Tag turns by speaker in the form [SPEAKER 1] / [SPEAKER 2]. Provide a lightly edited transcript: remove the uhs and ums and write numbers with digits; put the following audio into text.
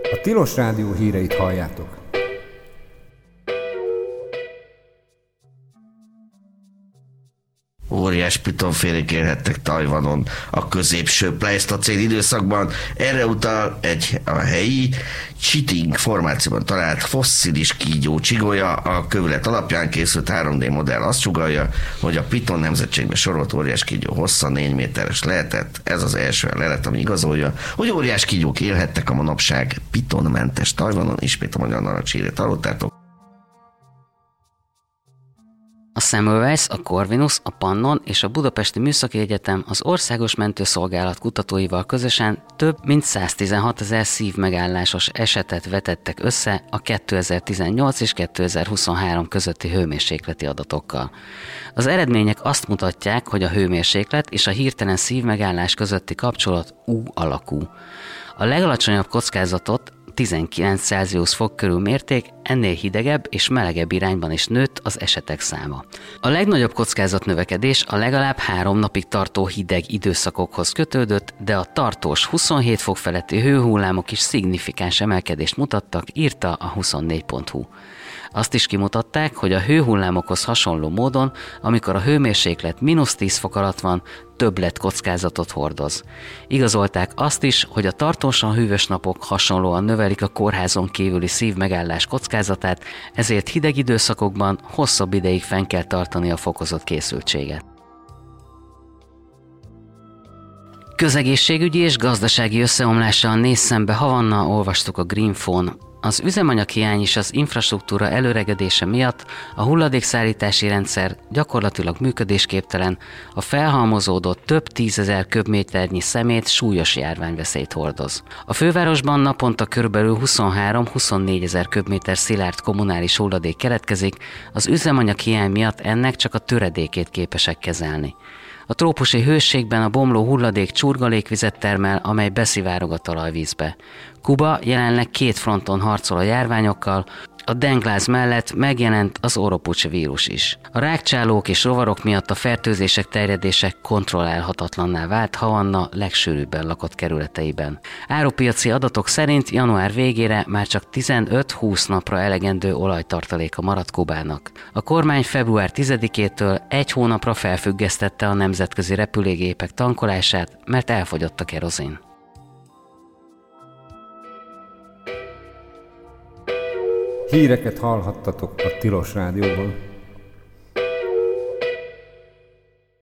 [SPEAKER 1] A Tilos Rádió híreit halljátok.
[SPEAKER 2] Óriás pitonfélék élhettek Tajvanon a középső pleisztocén időszakban. Erre utal a helyi Chiting formációban talált fosszilis kígyó csigolya. A kövület alapján készült 3D modell azt sugallja, hogy a piton nemzetségbe sorolt óriás kígyó hossza 4 méteres lehetett. Ez az első lelet, ami igazolja, hogy óriás kígyók élhettek a manapság pitonmentes Tajvanon. Ismét a magyar narancshírét hallottátok.
[SPEAKER 3] A Semmelweis, a Corvinus, a Pannon és a Budapesti Műszaki Egyetem az Országos Mentőszolgálat kutatóival közösen több mint 116 000 szívmegállásos esetet vetettek össze a 2018 és 2023 közötti hőmérsékleti adatokkal. Az eredmények azt mutatják, hogy a hőmérséklet és a hirtelen szívmegállás közötti kapcsolat U alakú. A legalacsonyabb kockázatot 19 Celsius fok körül mérték, ennél hidegebb és melegebb irányban is nőtt az esetek száma. A legnagyobb kockázatnövekedés a legalább 3 napig tartó hideg időszakokhoz kötődött, de a tartós 27 fok feletti hőhullámok is szignifikáns emelkedést mutattak, írta a 24.hu. Azt is kimutatták, hogy a hőhullámokhoz hasonló módon, amikor a hőmérséklet -10 fok alatt van, többlet kockázatot hordoz. Igazolták azt is, hogy a tartósan hűvös napok hasonlóan növelik a kórházon kívüli szívmegállás kockázatát, ezért hideg időszakokban hosszabb ideig fenn kell tartani a fokozott készültséget. Közegészségügyi és gazdasági összeomlással néz szembe Havanna, olvastuk a Greenphone. Az üzemanyaghiány és az infrastruktúra előregedése miatt a hulladékszállítási rendszer gyakorlatilag működésképtelen, a felhalmozódott több 10 000 köbméternyi szemét súlyos járványveszélyt hordoz. A fővárosban naponta körülbelül 23-24 000 köbméter szilárd kommunális hulladék keletkezik, az üzemanyaghiány miatt ennek csak a töredékét képesek kezelni. A trópusi hőségben a bomló hulladék csurgalékvizet termel, amely beszivárog a talajvízbe. Kuba jelenleg 2 fronton harcol a járványokkal, a dengláz mellett megjelent az Oropouche vírus is. A rágcsálók és rovarok miatt a fertőzések terjedése kontrollálhatatlanná vált Havanna legsűrűbben lakott kerületeiben. Árupiaci adatok szerint január végére már csak 15-20 napra elegendő olajtartaléka maradt Kubának. A kormány február 10-től 1 hónapra felfüggesztette a nemzetközi repülőgépek tankolását, mert elfogyott a kerozin.
[SPEAKER 1] Híreket hallhattatok a Tilos Rádióban.